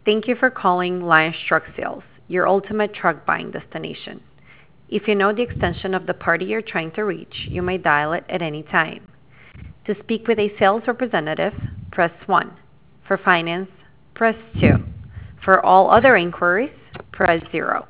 Thank you for calling Lions Truck Sales, your ultimate truck buying destination. If you know the extension of the party you're trying to reach, you may dial it at any time. To speak with a sales representative, press 1. For finance, press 2. For all other inquiries, press 0.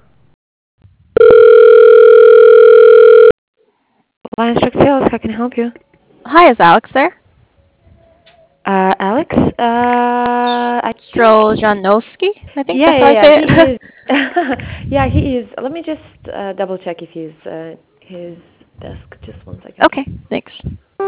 Lions Truck Sales, how can I help you? Hi, is Alex there? Alex, I think, Strojanowski? I think yeah, that's how I yeah, say he it. is. Yeah, he is. Let me just double check if he's his desk. Just one second, okay? Okay, thanks.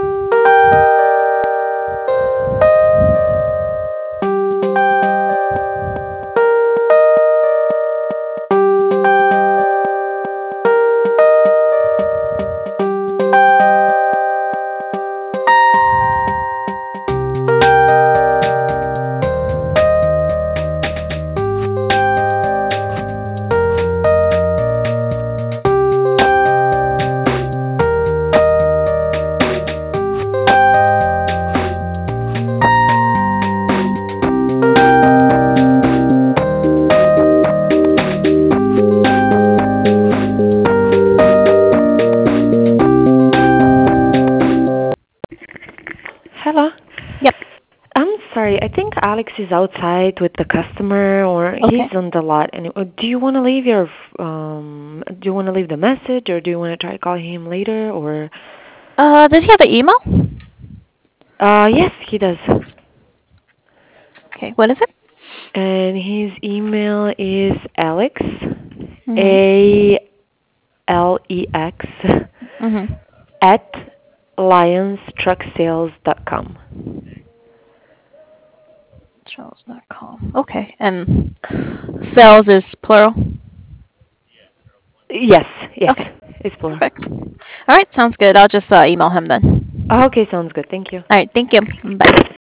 Hello. Yep. I'm sorry. I think Alex is outside with the customer, or he's Okay. on the lot. And do you want to leave your do you want to leave the message, or do you want to try to call him later, or? Does he have an email? Yes, he does. Okay, what is it? And his email is Alex, Mhm. Alex, Mhm. at lionstrucksales.com. Charles.com. Okay, and sales is plural. Yes, yes, Okay, it's plural. perfect. All right, sounds good. I'll just email him then. Okay, sounds good. Thank you. All right, thank you. Bye.